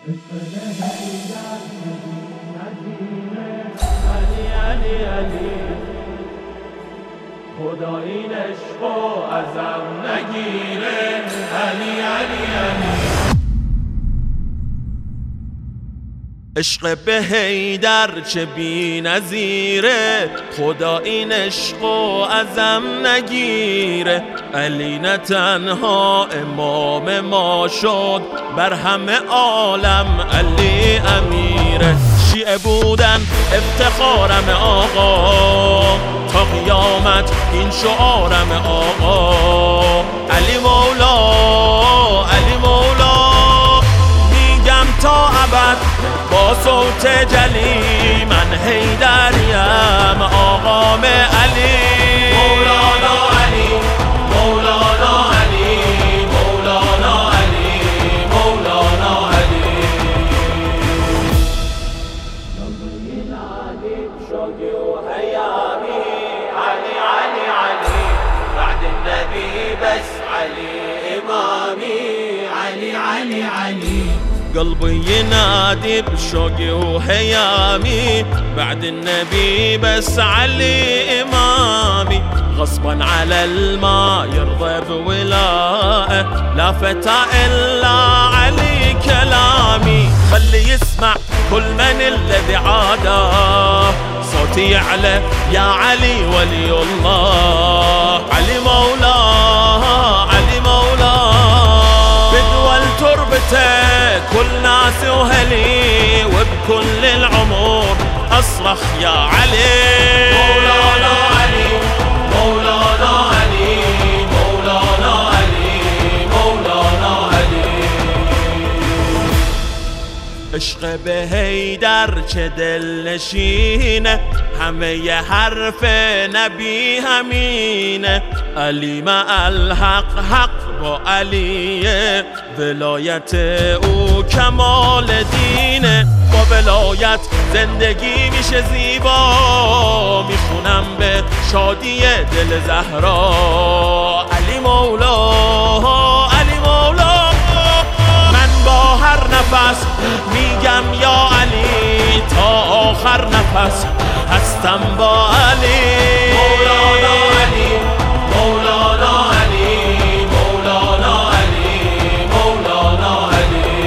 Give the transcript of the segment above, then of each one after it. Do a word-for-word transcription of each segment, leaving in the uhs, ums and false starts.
علی علی علی خدا این عشقو ازم نگیره. علی علی علی عشق به حیدر چه بی نظیره، خدا این عشقو ازم نگیره. علی نه تنها امام ما شد، بر همه عالم علی امیره. شیعه بودن افتخارم آقا، تا قیامت این شعارم آقا. علی مولا علی مولا میگم تا ابد با صوت جلی، من حیدریم آقام علی. مولانا علی مولانا علی مولانا علی مولانا علی. شوقي وهيامي علي علي علي، بعد النبي بس علي إمامي. علي علي علي قلبي ينادي بشوقي وهيامي، بعد النبي بس علي إمامي. غصبا على الماء يرضى بولائه، لا فتى إلا علي كلامي. خلي يسمع كل من الذي عاداه، صوتي يعلى يا علي ولي الله. علي مولاه علي مولاه، بدول تربته كل ناس وهلي، وبكل العمر أصرخ يا علي. مولانا علي مولانا علي مولانا علي مولانا علي. عشق به حیدر چه دل نشینه، همه ی حرف نبی همینه. علی مع الحق حق با علیه، ولایت او کمال دینه. با ولایت زندگی میشه زیبا، میخونم به شادی دل زهرا. علی مولا علی مولا، من با هر نفس میگم یا علی، تا آخر نفس هستم با علی. مولانا علی مولانا علی مولانا علی مولانا علی.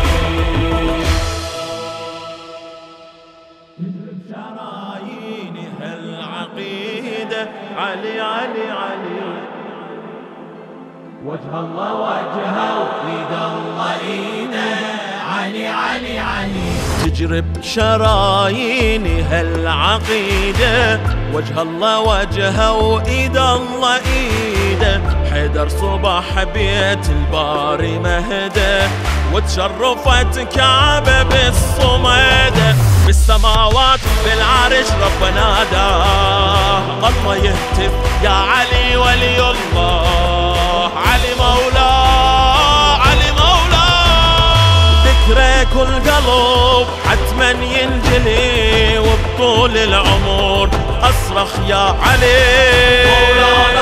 شرايين العقيدة علي علي علي، وجه الله وجهه وإيد الله إيده. علي علي علي تجرب شرايينها العقيدة، وجه الله وجهه وإيد الله إيده. حيدر صبح بيت الباري مهده، وتشرفت كعبة بالصمدة. بالسماوات بالعرش رب ناداه، الله يهتف يا علي ولي الله. علي مولاه علي مولاه، ذكرى كل قلب حتما ينجلي، وبطول العمر أصرخ يا علي. مولانا